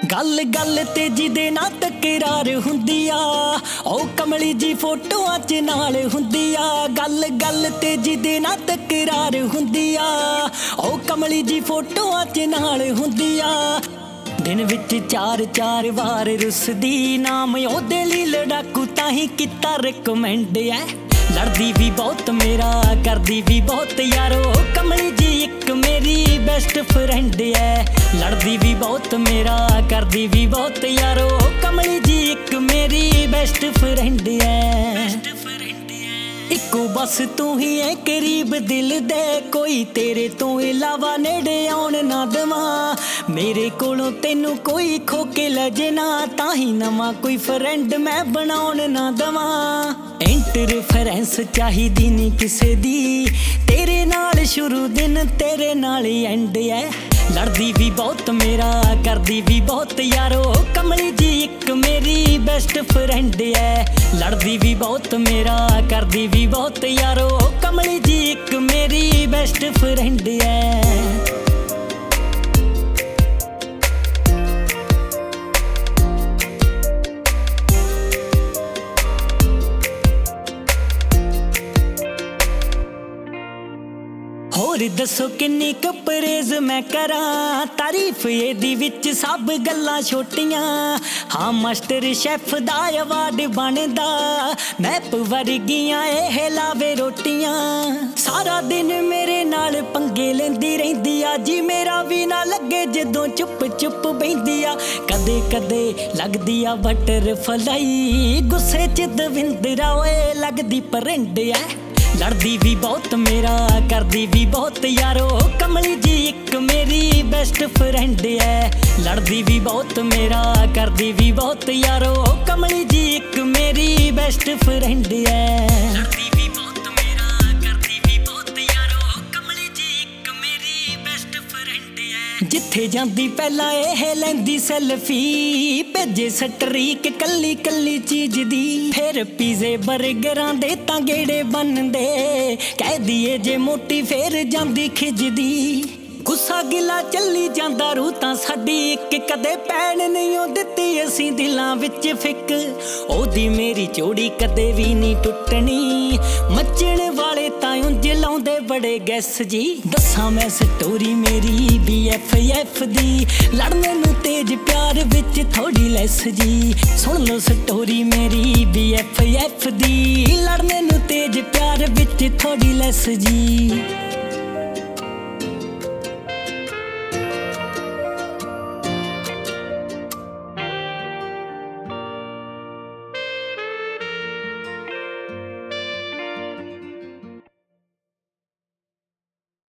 गल गल ते जिदे ना तकरार हुंदी आ ओ कमली जी फोटोआं च नाल हुंदी आ। गल गल ते जिदे ना तकरार हुंदी आ ओ कमली जी फोटोआं च नाल हुंदी आ। दिन विच चार चार वार रुसदी नाम ओदे लई लड़ाकू ताहीं कीता रिकमेंड ऐ। लड़दी भी बहुत मेरा करदी भी बहुत यारो कमली जी एक मेरी बेस्ट फ्रेंड है। लड़दी भी बहुत मेरा करदी भी बहुत यारो कमली जी एक मेरी बेस्ट फ्रेंड है। इको बस तू ही है करीब दिल दे कोई तेरे तो इलावा नेड़े आउण ना देवां। मेरे कोलों तेनू कोई खो के ले जाना ताही नवां कोई फ्रेंड मैं बनाउण ना देवां। इंटरफेरेंस चाहिदी नहीं किसे दी तेरे नाल शुरू दिन तेरे नाल ही एंड है। लड़दी भी बहुत मेरा करदी भी बहुत यारो कमली जी एक मेरी बेस्ट फ्रेंड है। लड़दी भी बहुत मेरा करदी भी बहुत यारो कमली जी एक मेरी बेस्ट फ्रेंड है। होर दसो किन्नी क प्रेज मैं करां तारीफ एदी विच सब गल्लां छोटियां। हाँ मास्टर शेफ दा अवार्ड बनदा मैप वर्गियां एह लावे रोटियां। सारा दिन मेरे नाल पंगे लेंदी रहिंदी आ जी मेरा भी ना लगे जदों चुप चुप बहिंदी आ। कदे कदे लगदी आ बटरफ्लाई गुस्से च दविंदरा ओए लगदी परिंड ऐ। लड़दी भी बहुत मेरा करदी भी बहुत यारो कमली जी एक मेरी बेस्ट फ्रेंड है। लड़दी भी बहुत मेरा करदी भी बहुत यारो कमली जी एक मेरी बेस्ट फ्रेंड है। लड़दी भी बहुत मेरा करदी भी बहुत यारो कमली जी एक मेरी बेस्ट फ्रेंड है। जिथे जांदी पहला एह लैंदी सेल्फी भेजे सटरीक कल्ली कल्ली चीज दी फिर पीजे बर्गरां दे तां गेड़े बनदे कह दिए जे मोटी फिर जांदी खिजदी। गुस्सा गिला चली जांदा रू तां साडी एक कदे पैण नहीं ओ दित्ती असीं दिलां विच फिक ओदी मेरी जोड़ी कदे भी नहीं टुटनी। मचण वाले तां उंज लाउंदे बड़े गैस जी दस्सां मैं स्टोरी मेरी BFF दी लड़ने नू तेज प्यार विच थोड़ी लैस जी। सुन लो स्टोरी मेरी BFF दी लड़ने नू तेज प्यार विच थोड़ी लैस जी।